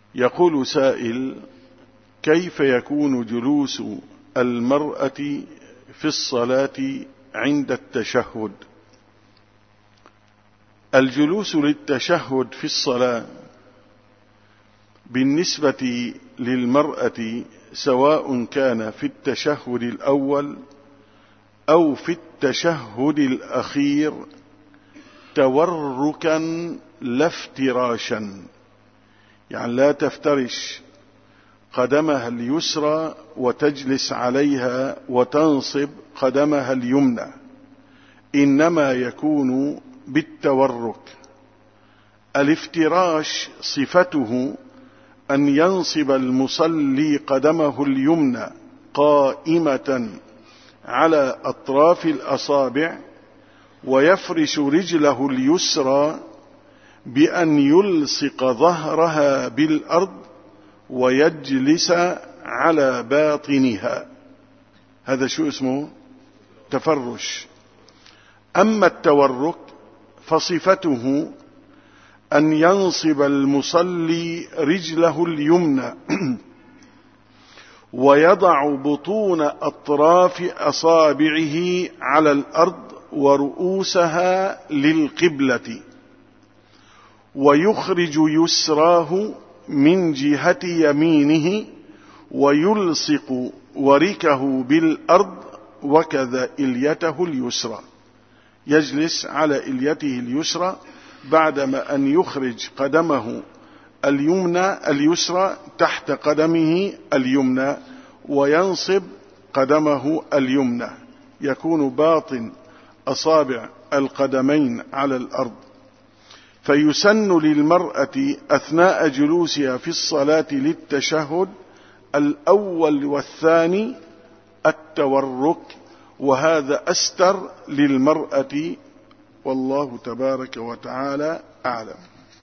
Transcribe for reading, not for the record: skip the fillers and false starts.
يقول سائل: كيف يكون جلوس المرأة في الصلاة عند التشهد؟ الجلوس للتشهد في الصلاة بالنسبة للمرأة سواء كان في التشهد الأول أو في التشهد الأخير توركا لا افتراشا، يعني لا تفترش قدمها اليسرى وتجلس عليها وتنصب قدمها اليمنى، إنما يكون بالتورك. الافتراش صفته أن ينصب المصلي قدمه اليمنى قائمة على أطراف الأصابع، ويفرش رجله اليسرى بأن يلصق ظهرها بالأرض ويجلس على باطنها. هذا شو اسمه؟ تفرش. أما التورك فصفته أن ينصب المصلي رجله اليمنى ويضع بطون أطراف أصابعه على الأرض ورؤوسها للقبلة، ويخرج يسراه من جهة يمينه ويلصق وركه بالأرض، وكذا إليته اليسرى، يجلس على إليته اليسرى بعدما أن يخرج قدمه اليسرى تحت قدمه اليمنى وينصب قدمه اليمنى، يكون باطن أصابع القدمين على الأرض. فيسن للمرأة أثناء جلوسها في الصلاة للتشهد الأول والثاني التورك، وهذا أستر للمرأة، والله تبارك وتعالى أعلم.